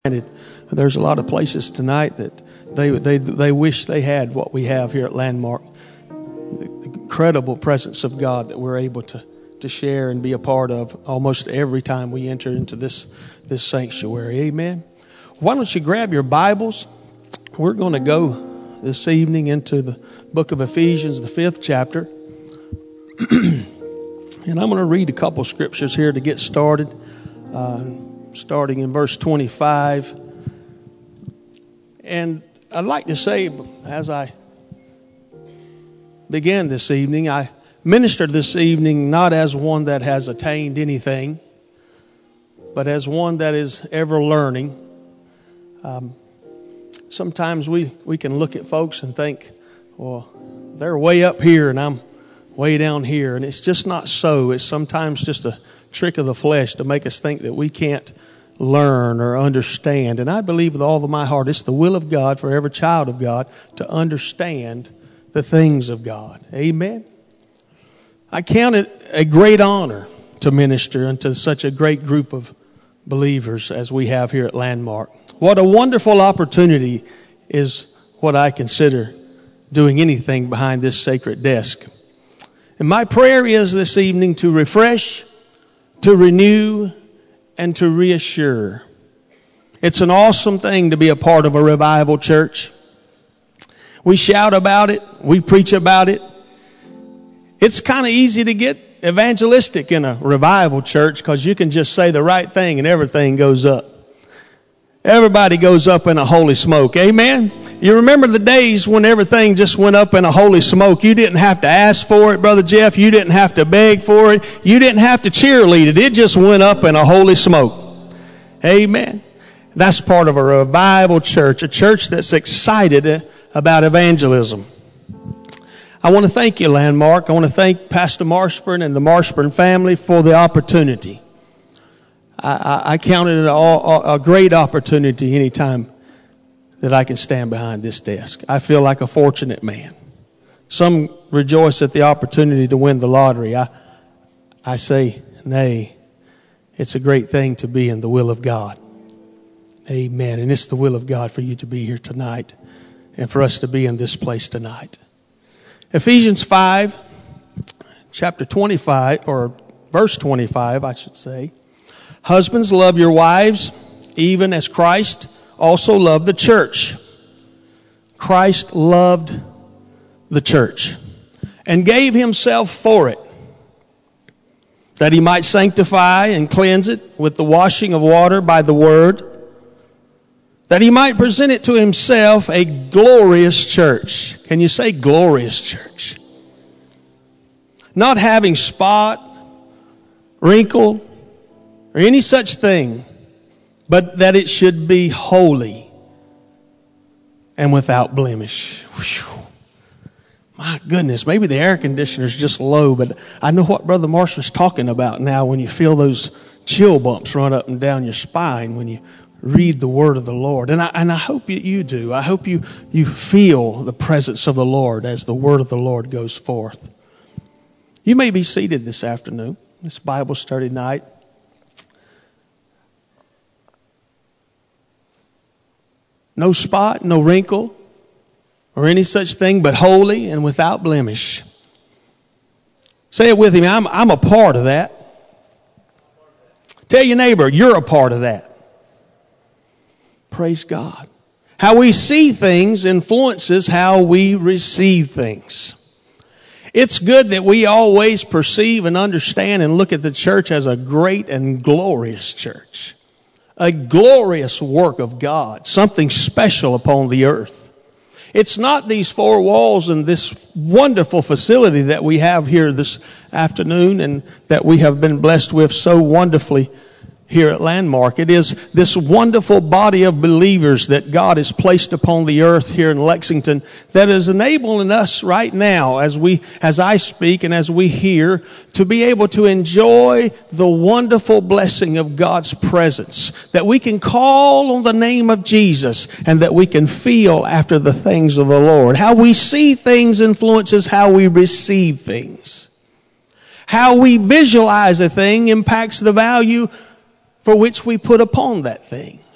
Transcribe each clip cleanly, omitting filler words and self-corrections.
There's a lot of places tonight that they wish they had what we have here at Landmark. The incredible presence of God that we're able to share and be a part of almost every time we enter into this sanctuary. Amen. Why don't you grab your Bibles? We're going to go this evening into the book of Ephesians, the 5th chapter. And I'm going to read a couple scriptures here to get started. Starting in verse 25. And I'd like to say, as I began this evening, I ministered this evening not as one that has attained anything, but as one that is ever learning. Sometimes we can look at folks and think, well, they're way up here and I'm way down here. And it's just not so. It's sometimes just a trick of the flesh to make us think that we can't learn or understand. And I believe with all of my heart it's the will of God for every child of God to understand the things of God. Amen. I count it a great honor to minister unto such a great group of believers as we have here at Landmark. What a wonderful opportunity is what I consider doing anything behind this sacred desk. And my prayer is this evening to refresh, to renew, and to reassure. It's an awesome thing to be a part of a revival church. We shout about it. We preach about it. It's kind of easy to get evangelistic in a revival church because you can just say the right thing and everything goes up. Everybody goes up in a holy smoke. Amen? You remember the days when everything just went up in a holy smoke. You didn't have to ask for it, Brother Jeff. You didn't have to beg for it. You didn't have to cheerlead it. It just went up in a holy smoke. Amen? That's part of a revival church, a church that's excited about evangelism. I want to thank you, Landmark. I want to thank Pastor Marshburn and the Marshburn family for the opportunity. I count it a great opportunity anytime that I can stand behind this desk. I feel like a fortunate man. Some rejoice at the opportunity to win the lottery. I say, nay, it's a great thing to be in the will of God. Amen. And it's the will of God for you to be here tonight and for us to be in this place tonight. Ephesians 5, chapter 25, or verse 25, I should say. Husbands, love your wives, even as Christ also loved the church. Christ loved the church and gave himself for it, that he might sanctify and cleanse it with the washing of water by the word, that he might present it to himself a glorious church. Can you say glorious church? Not having spot, wrinkle, or any such thing, but that it should be holy and without blemish. Whew. My goodness, maybe the air conditioner's just low, but I know what Brother Marshall's talking about now when you feel those chill bumps run up and down your spine when you read the word of the Lord. And I hope you do. I hope you feel the presence of the Lord as the word of the Lord goes forth. You may be seated this afternoon, this Bible study night. No spot, no wrinkle, or any such thing, but holy and without blemish. Say it with me. I'm a part of that. Tell your neighbor, you're a part of that. Praise God. How we see things influences how we receive things. It's good that we always perceive and understand and look at the church as a great and glorious church. A glorious work of God, something special upon the earth. It's not these four walls and this wonderful facility that we have here this afternoon and that we have been blessed with so wonderfully here at Landmark. It is this wonderful body of believers that God has placed upon the earth here in Lexington that is enabling us right now as I speak and as we hear to be able to enjoy the wonderful blessing of God's presence, that we can call on the name of Jesus and that we can feel after the things of the Lord. How we see things influences how we receive things. How we visualize a thing impacts the value for which we put upon that thing.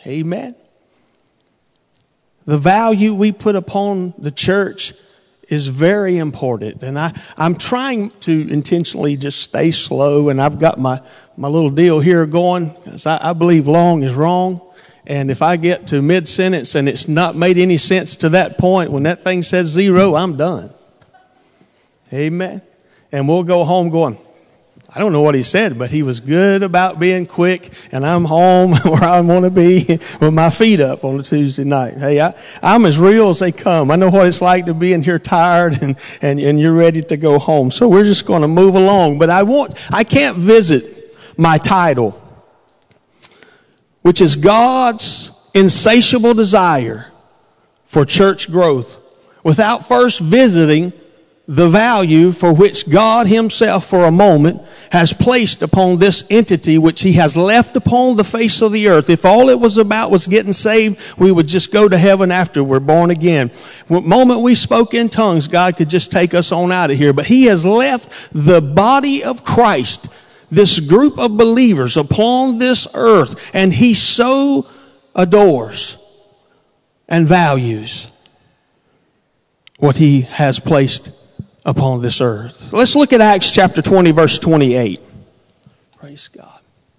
Amen. The value we put upon the church is very important. And I'm trying to intentionally just stay slow. And I've got my little deal here going, because I believe long is wrong. And if I get to mid-sentence and it's not made any sense to that point, when that thing says 0, I'm done. Amen. And we'll go home going, I don't know what he said, but he was good about being quick, and I'm home where I want to be with my feet up on a Tuesday night. Hey, I'm as real as they come. I know what it's like to be in here tired and you're ready to go home. So we're just going to move along. But I can't visit my title, which is God's insatiable desire for church growth, without first visiting the value for which God himself for a moment has placed upon this entity which he has left upon the face of the earth. If all it was about was getting saved, we would just go to heaven after we're born again. The moment we spoke in tongues, God could just take us on out of here. But he has left the body of Christ, this group of believers upon this earth, and he so adores and values what he has placed upon this earth. Let's look at Acts chapter 20, verse 28. Praise God.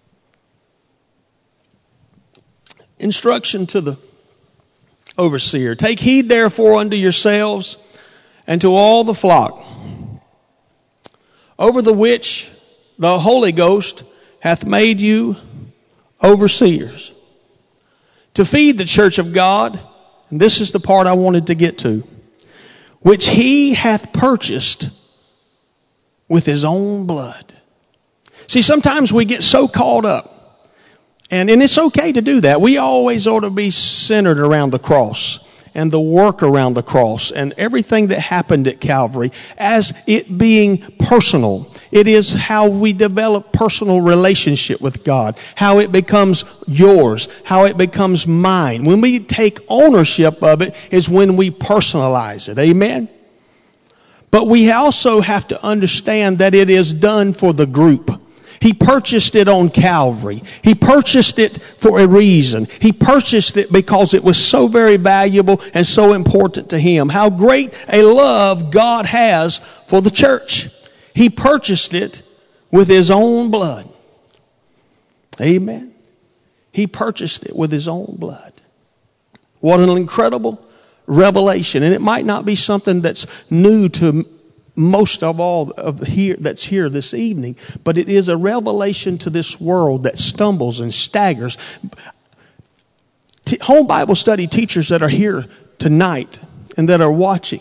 Instruction to the overseer. Take heed therefore unto yourselves and to all the flock, over the which the Holy Ghost hath made you overseers, to feed the church of God. And this is the part I wanted to get to. Which he hath purchased with his own blood. See, sometimes we get so caught up, and it's okay to do that. We always ought to be centered around the cross and the work around the cross and everything that happened at Calvary as it being personal. It is how we develop personal relationship with God, how it becomes yours, how it becomes mine. When we take ownership of it is when we personalize it. Amen? But we also have to understand that it is done for the group. He purchased it on Calvary. He purchased it for a reason. He purchased it because it was so very valuable and so important to him. How great a love God has for the church. He purchased it with his own blood. Amen. He purchased it with his own blood. What an incredible revelation. And it might not be something that's new to most of all of here that's here this evening, but it is a revelation to this world that stumbles and staggers. Home Bible study teachers that are here tonight and that are watching,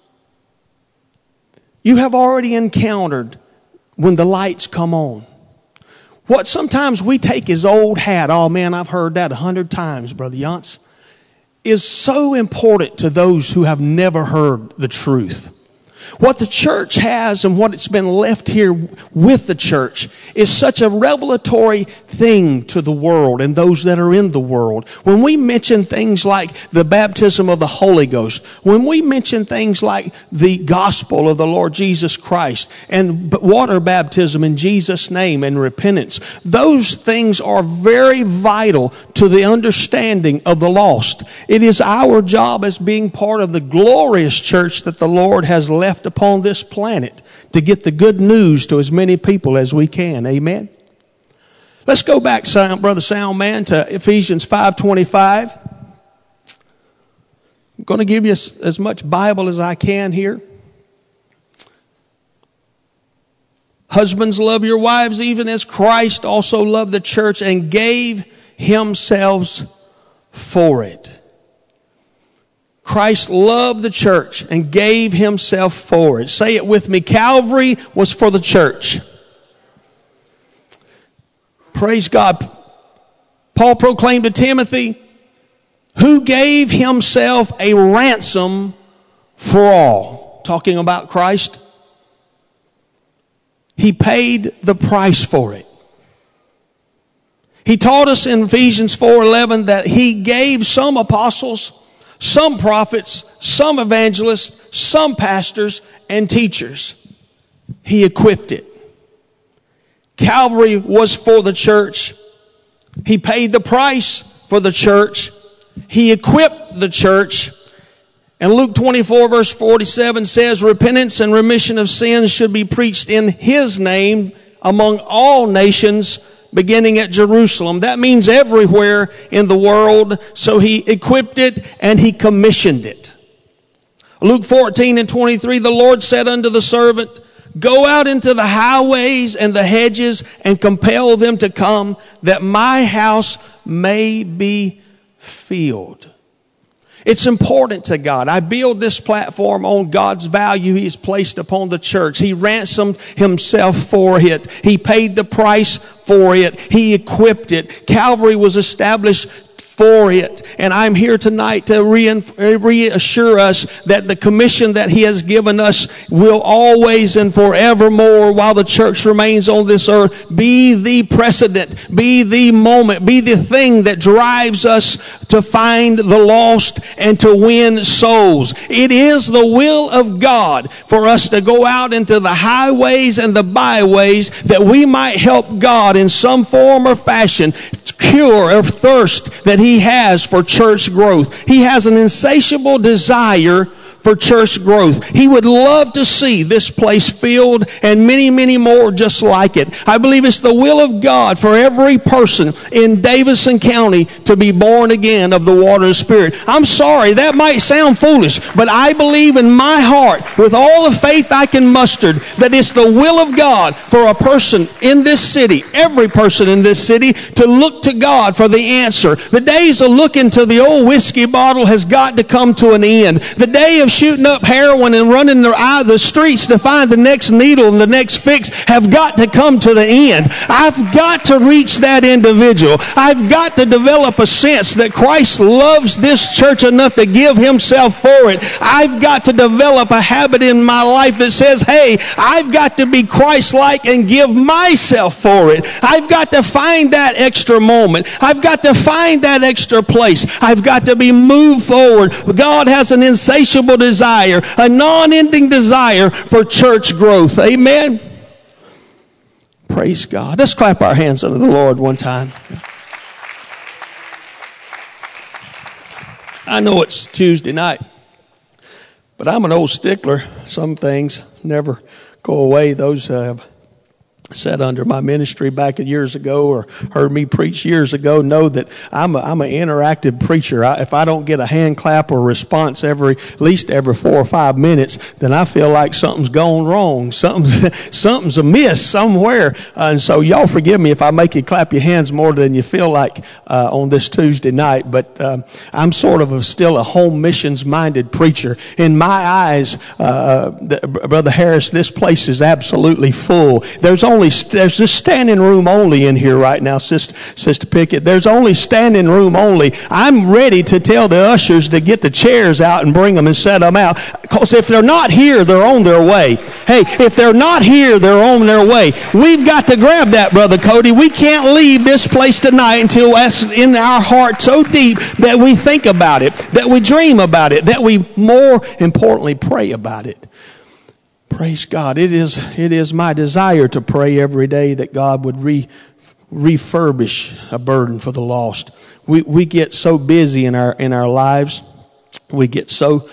you have already encountered when the lights come on. What sometimes we take as old hat, oh man, I've heard that 100 times, Brother Yance, is so important to those who have never heard the truth. What the church has and what it's been left here with the church is such a revelatory thing to the world and those that are in the world. When we mention things like the baptism of the Holy Ghost, when we mention things like the gospel of the Lord Jesus Christ and water baptism in Jesus' name and repentance, those things are very vital to the understanding of the lost. It is our job as being part of the glorious church that the Lord has left upon this planet to get the good news to as many people as we can. Amen. Let's go back, Brother Soundman, to Ephesians 5:25. I'm going to give you as much Bible as I can here. Husbands, love your wives even as Christ also loved the church and gave himself for it. Christ loved the church and gave himself for it. Say it with me. Calvary was for the church. Praise God. Paul proclaimed to Timothy, who gave himself a ransom for all. Talking about Christ. He paid the price for it. He taught us in Ephesians 4:11 that he gave some apostles, some prophets, some evangelists, some pastors, and teachers. He equipped it. Calvary was for the church. He paid the price for the church. He equipped the church. And Luke 24 verse 47 says, repentance and remission of sins should be preached in His name among all nations, beginning at Jerusalem. That means everywhere in the world. So He equipped it and He commissioned it. Luke 14 and 23, the Lord said unto the servant, go out into the highways and the hedges and compel them to come, that my house may be filled. It's important to God. I build this platform on God's value He has placed upon the church. He ransomed Himself for it. He paid the price for it. He equipped it. Calvary was established for it. And I'm here tonight to reassure us that the commission that He has given us will always and forevermore, while the church remains on this earth, be the precedent, be the moment, be the thing that drives us to find the lost and to win souls. It is the will of God for us to go out into the highways and the byways that we might help God in some form or fashion cure or thirst that He has for church growth. He has an insatiable desire for church growth. He would love to see this place filled and many, many more just like it. I believe it's the will of God for every person in Davison County to be born again of the water and Spirit. I'm sorry, that might sound foolish, but I believe in my heart, with all the faith I can muster, that it's the will of God for a person in this city, every person in this city, to look to God for the answer. The days of looking to the old whiskey bottle has got to come to an end. The day of shooting up heroin and running the streets to find the next needle and the next fix have got to come to the end. I've got to reach that individual. I've got to develop a sense that Christ loves this church enough to give Himself for it. I've got to develop a habit in my life that says, hey, I've got to be Christ-like and give myself for it. I've got to find that extra moment. I've got to find that extra place. I've got to be moved forward. God has an insatiable desire, a non-ending desire for church growth. Amen. Praise God. Let's clap our hands unto the Lord one time. I know it's Tuesday night, but I'm an old stickler. Some things never go away. Those have sat under my ministry back years ago or heard me preach years ago know that I'm an interactive preacher. If I don't get a hand clap or response at least every 4 or 5 minutes, then I feel like something's gone wrong. Something's amiss somewhere. And so y'all forgive me if I make you clap your hands more than you feel like on this Tuesday night. But I'm sort of still a home missions minded preacher. In my eyes, Brother Harris, this place is absolutely full. There's just standing room only in here right now, Sister Pickett. There's only standing room only. I'm ready to tell the ushers to get the chairs out and bring them and set them out. Because if they're not here, they're on their way. Hey, if they're not here, they're on their way. We've got to grab that, Brother Cody. We can't leave this place tonight until that's in our heart so deep that we think about it, that we dream about it, that we more importantly pray about it. Praise God. It is my desire to pray every day that God would refurbish a burden for the lost. We get so busy in our lives. We get so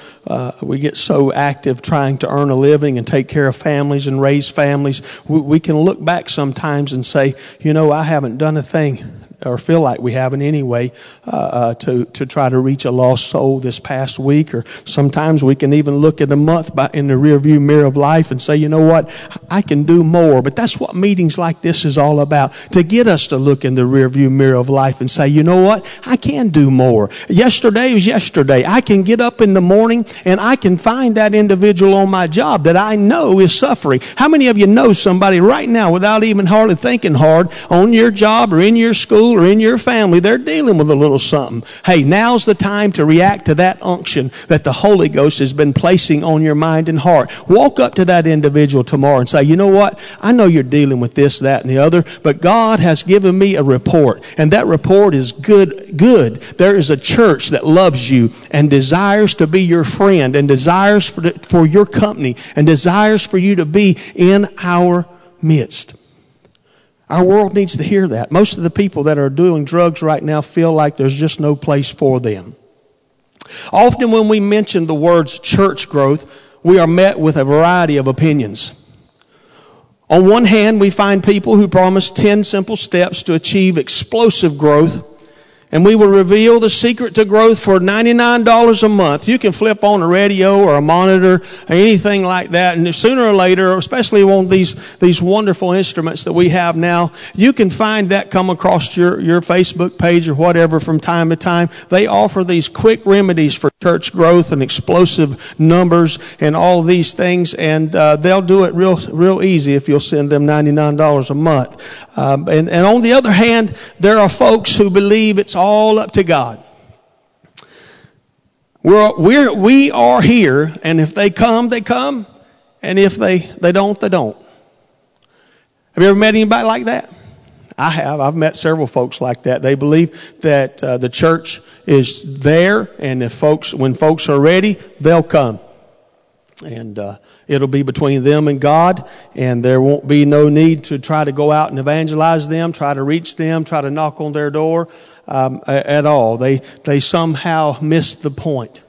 active trying to earn a living and take care of families and raise families. We can look back sometimes and say, I haven't done a thing, or feel like we haven't anyway, to try to reach a lost soul this past week. Or sometimes we can even look at a month in the rearview mirror of life and say, you know what, I can do more. But that's what meetings like this is all about, to get us to look in the rearview mirror of life and say, you know what, I can do more. Yesterday was yesterday. I can get up in the morning and I can find that individual on my job that I know is suffering. How many of you know somebody right now, without even hardly thinking hard, on your job or in your school or in your family, they're dealing with a little something? Hey, now's the time to react to that unction that the Holy Ghost has been placing on your mind and heart. Walk up to that individual tomorrow and say, you know what? I know you're dealing with this, that, and the other, but God has given me a report, and that report is good. There is a church that loves you and desires to be your friend and desires for your company and desires for you to be in our midst. Our world needs to hear that. Most of the people that are doing drugs right now feel like there's just no place for them. Often when we mention the words church growth, we are met with a variety of opinions. On one hand, we find people who promise 10 simple steps to achieve explosive growth, and we will reveal the secret to growth for $99 a month. You can flip on a radio or a monitor or anything like that, and sooner or later, especially on these wonderful instruments that we have now, you can find that come across your Facebook page or whatever from time to time. They offer these quick remedies for church growth and explosive numbers and all these things, and they'll do it real easy if you'll send them $99 a month. And on the other hand, there are folks who believe it's all up to God. We are here, and if they come, they come, and if they don't, they don't. Have you ever met anybody like that? I have. I've met several folks like that. They believe that the church is there, and when folks are ready, they'll come. And it'll be between them and God, and there won't be no need to try to go out and evangelize them, try to reach them, try to knock on their door at all. They somehow miss the point.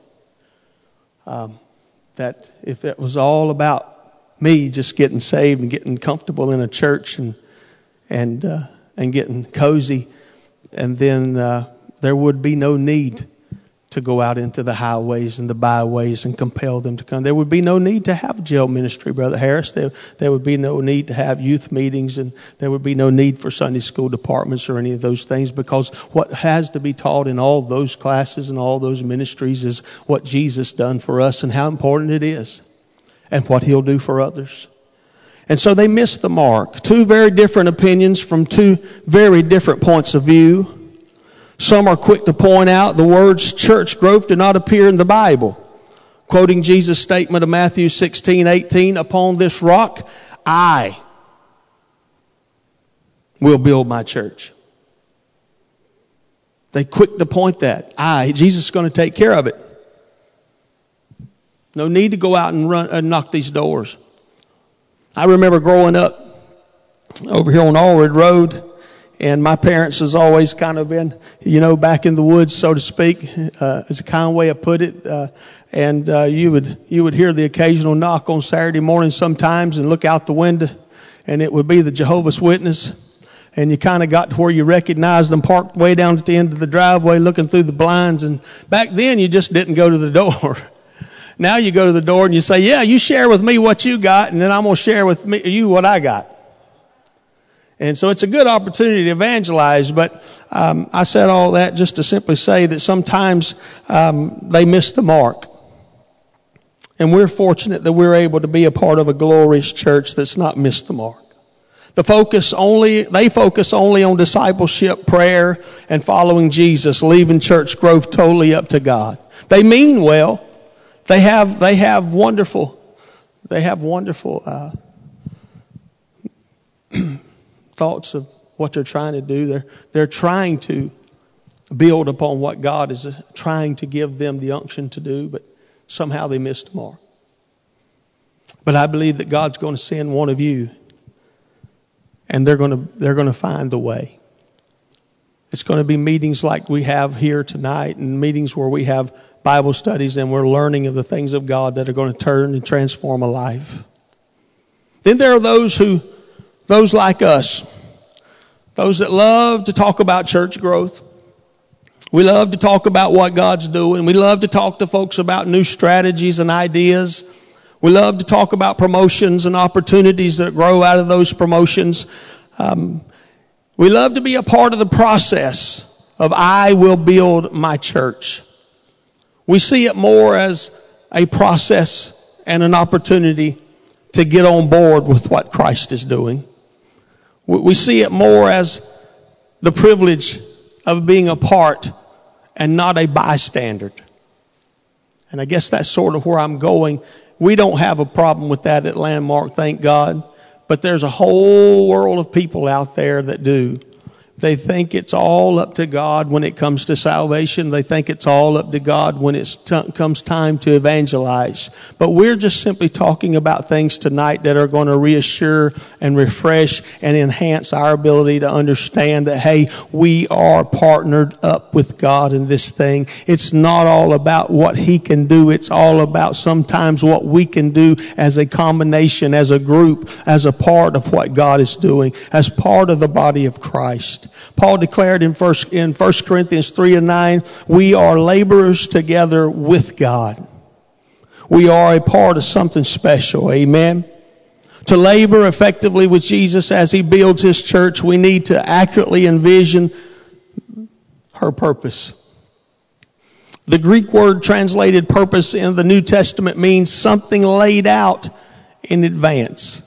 That if it was all about me just getting saved and getting comfortable in a church and getting cozy, and then there would be no need to go out into the highways and the byways and compel them to come. There would be no need to have jail ministry, Brother Harris. There would be no need to have youth meetings, and there would be no need for Sunday school departments or any of those things, because what has to be taught in all those classes and all those ministries is what Jesus done for us and how important it is and what He'll do for others. And so they missed the mark. Two very different opinions from two very different points of view. Some are quick to point out the words church growth do not appear in the Bible. Quoting Jesus' statement of Matthew 16:18, upon this rock, I will build my church. They quick to point that. Jesus is going to take care of it. No need to go out and run and knock these doors. I remember growing up over here on Allred Road, and my parents has always kind of been, back in the woods, so to speak, is a kind way of put it. And you would hear the occasional knock on Saturday morning sometimes, and look out the window, and it would be the Jehovah's Witness. And you kind of got to where you recognized them parked way down at the end of the driveway, looking through the blinds. And back then, you just didn't go to the door. Now you go to the door and you say, yeah, you share with me what you got, and then I'm going to share with you what I got. And so it's a good opportunity to evangelize, but I said all that just to simply say that sometimes they miss the mark. And we're fortunate that we're able to be a part of a glorious church that's not missed the mark. They focus only on discipleship, prayer, and following Jesus, leaving church growth totally up to God. They mean well. They have wonderful thoughts of what they're trying to do. They're trying to build upon what God is trying to give them the unction to do, but somehow they missed the mark. But I believe that God's going to send one of you, and they're going to find the way. It's going to be meetings like we have here tonight, and meetings where we have Bible studies and we're learning of the things of God that are going to turn and transform a life. Then there are those like us, those that love to talk about church growth. We love to talk about what God's doing. We love to talk to folks about new strategies and ideas. We love to talk about promotions and opportunities that grow out of those promotions. We love to be a part of the process of I will build my church. We see it more as a process and an opportunity to get on board with what Christ is doing. We see it more as the privilege of being a part and not a bystander. And I guess that's sort of where I'm going. We don't have a problem with that at Landmark, thank God. But there's a whole world of people out there that do. They think it's all up to God when it comes to salvation. They think it's all up to God when it comes time to evangelize. But we're just simply talking about things tonight that are going to reassure and refresh and enhance our ability to understand that, hey, we are partnered up with God in this thing. It's not all about what He can do. It's all about sometimes what we can do as a combination, as a group, as a part of what God is doing, as part of the body of Christ. Paul declared in 1 Corinthians 3:9, we are laborers together with God. We are a part of something special. Amen. To labor effectively with Jesus as He builds His church, we need to accurately envision her purpose. The Greek word translated purpose in the New Testament means something laid out in advance.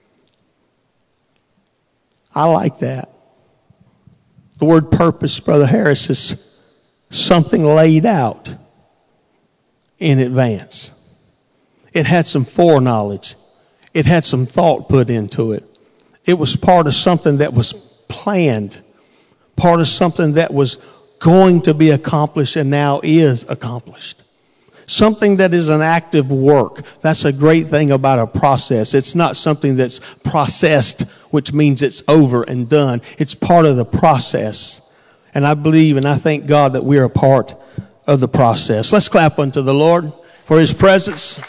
I like that. The word purpose, Brother Harris, is something laid out in advance. It had some foreknowledge. It had some thought put into it. It was part of something that was planned. Part of something that was going to be accomplished and now is accomplished. Something that is an active work. That's a great thing about a process. It's not something that's processed, which means it's over and done. It's part of the process. And I believe and I thank God that we are a part of the process. Let's clap unto the Lord for His presence.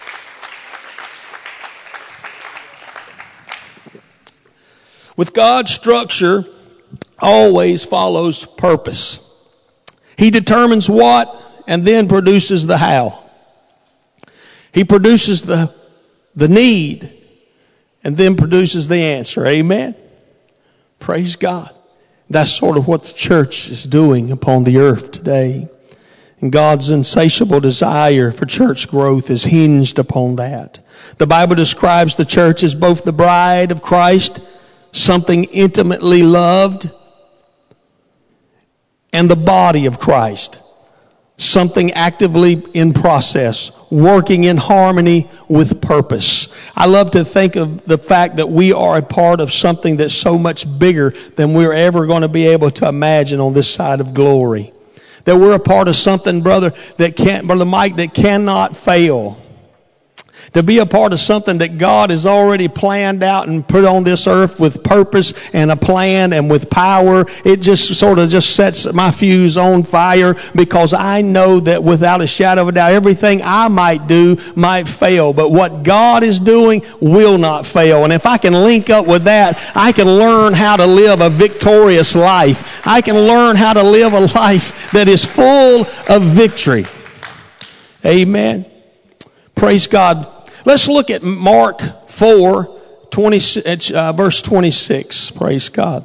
With God, structure always follows purpose. He determines what and then produces the how. He produces the need and then produces the answer. Amen. Praise God. That's sort of what the church is doing upon the earth today. And God's insatiable desire for church growth is hinged upon that. The Bible describes the church as both the bride of Christ, something intimately loved, and the body of Christ, something actively in process, working in harmony with purpose. I love to think of the fact that we are a part of something that's so much bigger than we're ever going to be able to imagine on this side of glory. That we're a part of something, Brother Mike, that cannot fail. To be a part of something that God has already planned out and put on this earth with purpose and a plan and with power. It just sort of just sets my fuse on fire, because I know that without a shadow of a doubt, everything I might do might fail. But what God is doing will not fail. And if I can link up with that, I can learn how to live a victorious life. I can learn how to live a life that is full of victory. Amen. Praise God. Let's look at Mark 4, verse 26. Praise God.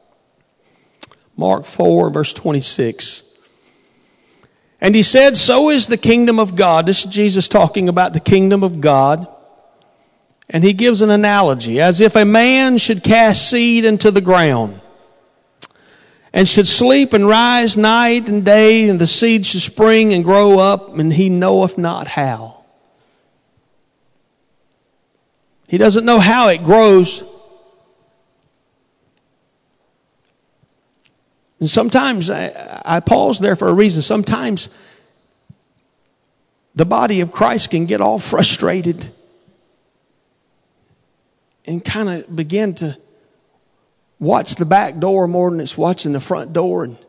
Mark 4, verse 26. And He said, so is the kingdom of God. This is Jesus talking about the kingdom of God. And He gives an analogy. As if a man should cast seed into the ground, and should sleep and rise night and day, and the seed should spring and grow up, and he knoweth not how. He doesn't know how it grows. And sometimes, I pause there for a reason. Sometimes the body of Christ can get all frustrated and kind of begin to watch the back door more than it's watching the front door, and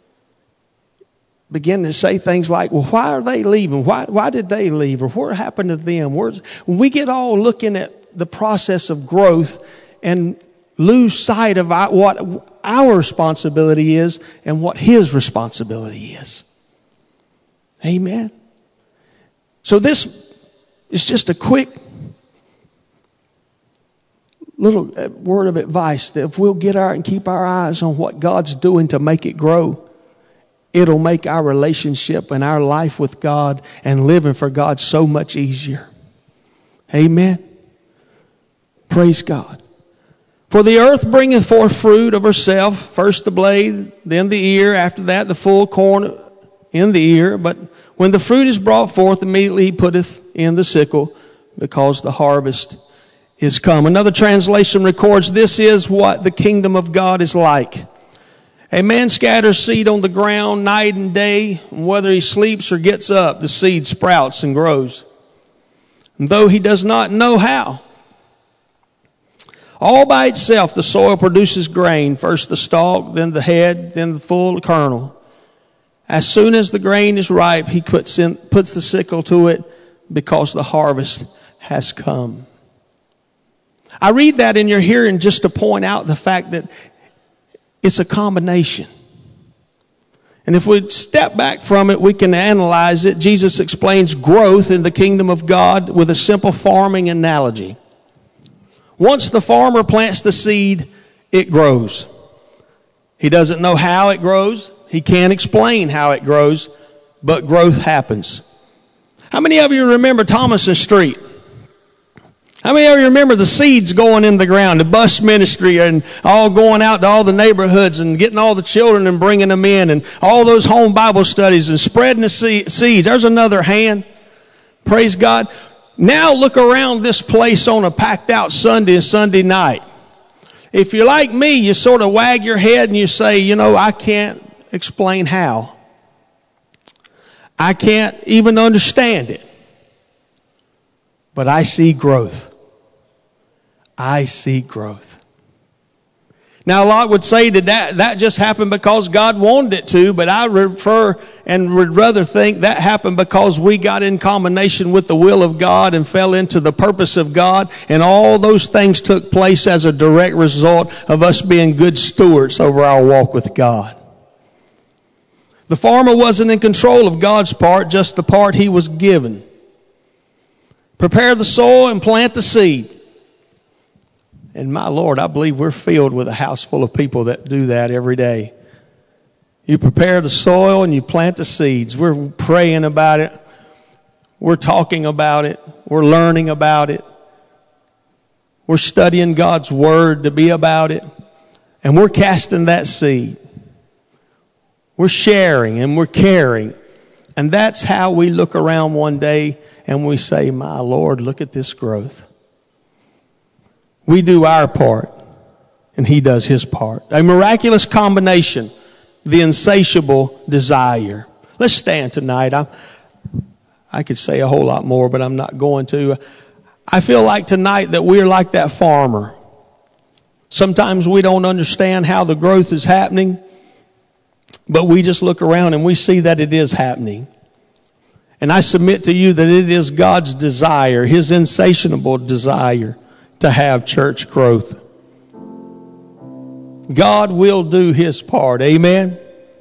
begin to say things like, well, why are they leaving? Why did they leave? Or what happened to them? When we get all looking at the process of growth and lose sight of what our responsibility is and what His responsibility is. Amen. So this is just a quick little word of advice, that if we'll get and keep our eyes on what God's doing to make it grow, it'll make our relationship and our life with God and living for God so much easier. Amen. Praise God. For the earth bringeth forth fruit of herself, first the blade, then the ear, after that the full corn in the ear. But when the fruit is brought forth, immediately He putteth in the sickle, because the harvest is come. Another translation records, this is what the kingdom of God is like. A man scatters seed on the ground night and day, and whether he sleeps or gets up, the seed sprouts and grows, and though he does not know how. All by itself, the soil produces grain, first the stalk, then the head, then the full kernel. As soon as the grain is ripe, he puts the sickle to it, because the harvest has come. I read that in your hearing just to point out the fact that it's a combination. And if we step back from it, we can analyze it. Jesus explains growth in the kingdom of God with a simple farming analogy. Once the farmer plants the seed, it grows. He doesn't know how it grows. He can't explain how it grows, but growth happens. How many of you remember Thomason Street? How many of you remember the seeds going in the ground, the bus ministry, and all going out to all the neighborhoods and getting all the children and bringing them in, and all those home Bible studies and spreading the seeds? There's another hand. Praise God. Now look around this place on a packed out Sunday and Sunday night. If you're like me, you sort of wag your head and you say, I can't explain how. I can't even understand it. But I see growth. I see growth. Now, a lot would say that just happened because God wanted it to, but I refer and would rather think that happened because we got in combination with the will of God and fell into the purpose of God, and all those things took place as a direct result of us being good stewards over our walk with God. The farmer wasn't in control of God's part, just the part he was given. Prepare the soil and plant the seed. And my Lord, I believe we're filled with a house full of people that do that every day. You prepare the soil and you plant the seeds. We're praying about it. We're talking about it. We're learning about it. We're studying God's Word to be about it. And we're casting that seed. We're sharing and we're caring. And that's how we look around one day and we say, my Lord, look at this growth. We do our part, and He does His part. A miraculous combination, the insatiable desire. Let's stand tonight. I could say a whole lot more, but I'm not going to. I feel like tonight that we're like that farmer. Sometimes we don't understand how the growth is happening, but we just look around and we see that it is happening. And I submit to you that it is God's desire, His insatiable desire, to have church growth. God will do His part. Amen.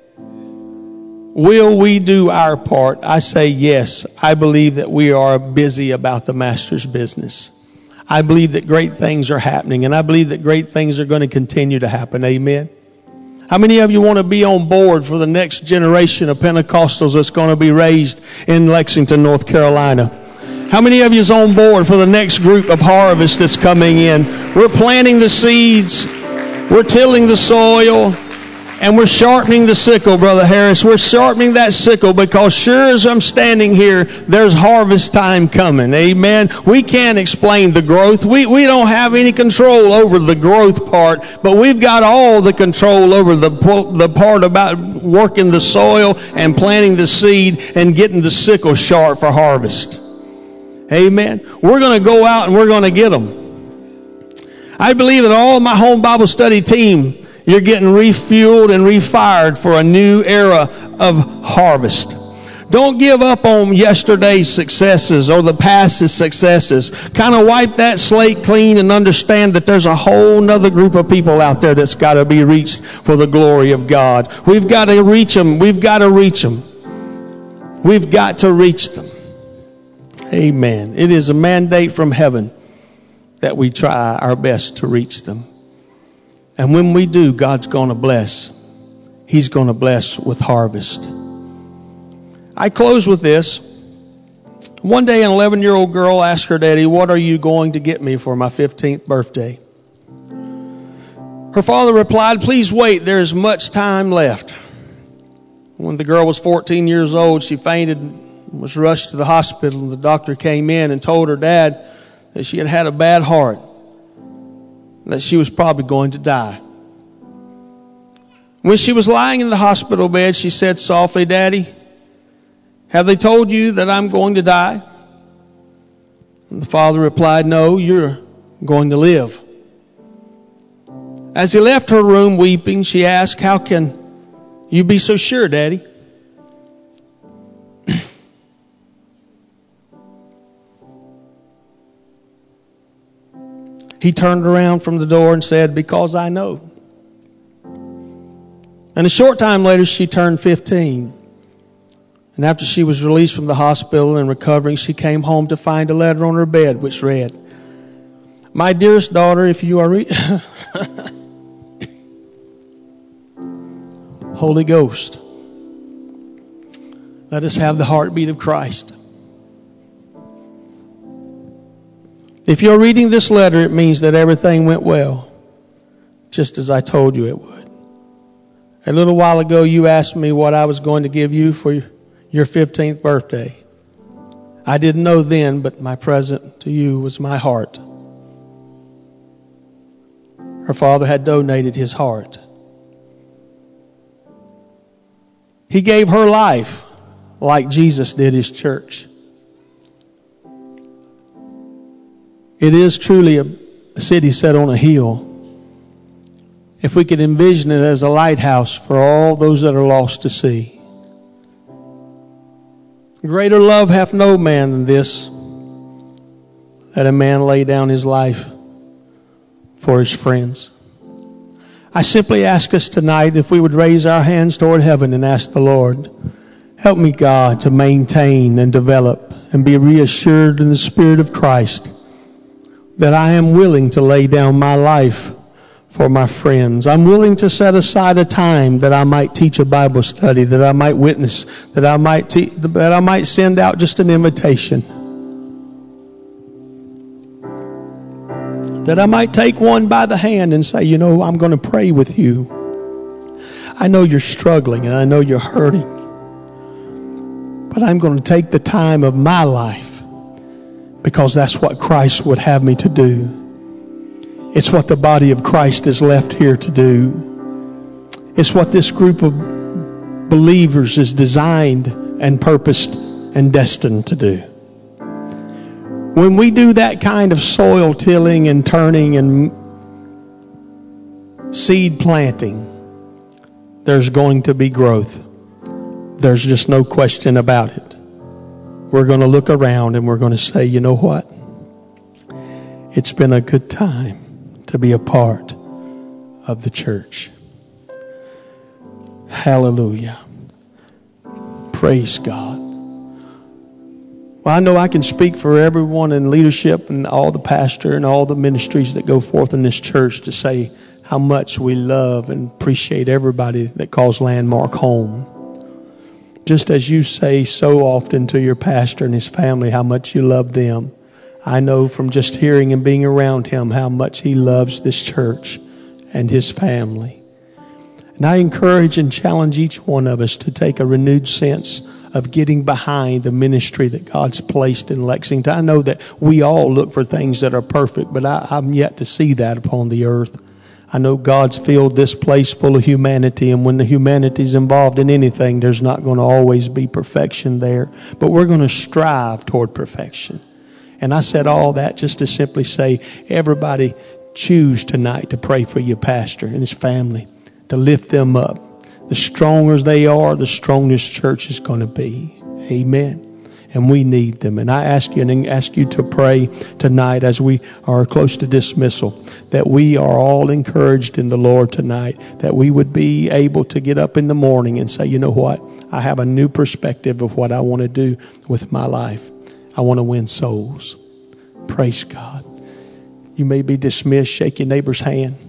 Will we do our part? I say yes. I believe that we are busy about the Master's business. I believe that great things are happening, and I believe that great things are going to continue to happen. Amen. How many of you want to be on board for the next generation of Pentecostals that's going to be raised in Lexington, North Carolina? How many of you is on board for the next group of harvest that's coming in? We're planting the seeds, we're tilling the soil, and we're sharpening the sickle, Brother Harris. We're sharpening that sickle because sure as I'm standing here, there's harvest time coming. Amen. We can't explain the growth. We don't have any control over the growth part, but we've got all the control over the part about working the soil and planting the seed and getting the sickle sharp for harvest. Amen. We're going to go out and we're going to get them. I believe that all my home Bible study team, you're getting refueled and refired for a new era of harvest. Don't give up on yesterday's successes or the past's successes. Kind of wipe that slate clean and understand that there's a whole nother group of people out there that's got to be reached for the glory of God. We've got to reach them. We've got to reach them. We've got to reach them. Amen. It is a mandate from heaven that we try our best to reach them. And when we do, God's going to bless. He's going to bless with harvest. I close with this. One day an 11-year-old girl asked her daddy, "What are you going to get me for my 15th birthday?" Her father replied, "Please wait, there is much time left." When the girl was 14 years old, she fainted and was rushed to the hospital. The doctor came in and told her dad that she had had a bad heart, that she was probably going to die. When she was lying in the hospital bed, she said softly, "Daddy, have they told you that I'm going to die?" And the father replied, "No, you're going to live." As he left her room weeping, she asked, "How can you be so sure, Daddy?" He turned around from the door and said, "Because I know." And a short time later, she turned 15. And after she was released from the hospital and recovering, she came home to find a letter on her bed which read, "My dearest daughter, if you are Holy Ghost, let us have the heartbeat of Christ. If you're reading this letter, it means that everything went well, just as I told you it would. A little while ago, you asked me what I was going to give you for your 15th birthday. I didn't know then, but my present to you was my heart. Her father had donated his heart. He gave her life like Jesus did his church. It is truly a city set on a hill. If we could envision it as a lighthouse for all those that are lost to see. Greater love hath no man than this, that a man lay down his life for his friends. I simply ask us tonight if we would raise our hands toward heaven and ask the Lord, help me, God, to maintain and develop and be reassured in the Spirit of Christ that I am willing to lay down my life for my friends. I'm willing to set aside a time that I might teach a Bible study, that I might witness, that I might send out just an invitation, that I might take one by the hand and say, you know, I'm going to pray with you. I know you're struggling and I know you're hurting, but I'm going to take the time of my life because that's what Christ would have me to do. It's what the body of Christ is left here to do. It's what this group of believers is designed and purposed and destined to do. When we do that kind of soil tilling and turning and seed planting, there's going to be growth. There's just no question about it. We're going to look around and we're going to say, you know what? It's been a good time to be a part of the church. Hallelujah. Praise God. Well, I know I can speak for everyone in leadership and all the pastor and all the ministries that go forth in this church to say how much we love and appreciate everybody that calls Landmark home. Just as you say so often to your pastor and his family how much you love them, I know from just hearing and being around him how much he loves this church and his family. And I encourage and challenge each one of us to take a renewed sense of getting behind the ministry that God's placed in Lexington. I know that we all look for things that are perfect, but I'm yet to see that upon the earth. I know God's filled this place full of humanity, and when the humanity's involved in anything, there's not going to always be perfection there. But we're going to strive toward perfection. And I said all that just to simply say, everybody choose tonight to pray for your pastor and his family, to lift them up. The stronger they are, the stronger this church is going to be. Amen. And we need them. And I ask you to pray tonight as we are close to dismissal, that we are all encouraged in the Lord tonight, that we would be able to get up in the morning and say, you know what? I have a new perspective of what I want to do with my life. I want to win souls. Praise God. You may be dismissed. Shake your neighbor's hand.